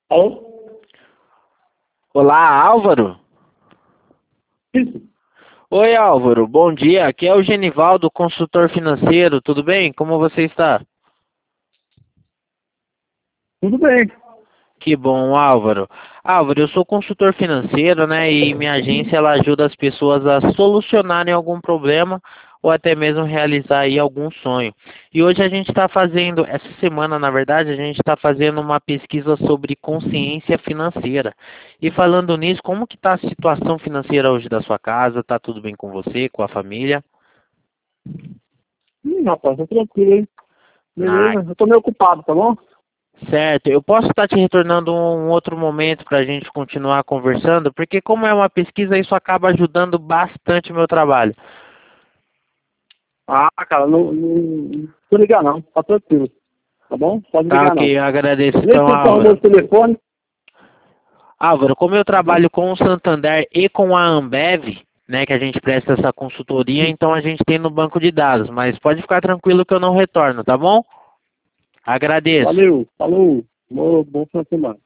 Alô? Olá, Álvaro. Isso. Oi, Álvaro. Bom dia. Aqui é o Genivaldo, consultor financeiro. Tudo bem? Como você está? Tudo bem. Que bom, Álvaro. Álvaro, eu sou consultor financeiro, né? E minha agência ela ajuda as pessoas a solucionarem algum problema ou até mesmo realizar aí algum sonho. E hoje a gente está fazendo, essa semana, na verdade, a gente está fazendo uma pesquisa sobre consciência financeira. E falando nisso, como que está a situação financeira hoje da sua casa? Tá tudo bem com você, com a família? Rapaz, tá tranquilo, hein? Ah, Beleza? Eu tô meio ocupado, tá bom? certo, eu posso estar te retornando um outro momento para a gente continuar conversando, porque como é uma pesquisa, isso acaba ajudando bastante o meu trabalho. Ah, cara, não tô ligar não. Tá tranquilo. Tá bom? Pode Tá ligar não. ok, eu agradeço Nem então, sei se arrumou Álvaro. o telefone. Álvaro, como eu Tá bom? trabalho com o Santander e com a Ambev, né, que a gente presta essa consultoria, então a gente tem no banco de dados, mas pode ficar tranquilo que eu não retorno, tá bom? Agradeço. Valeu. Falou. Bom final de semana.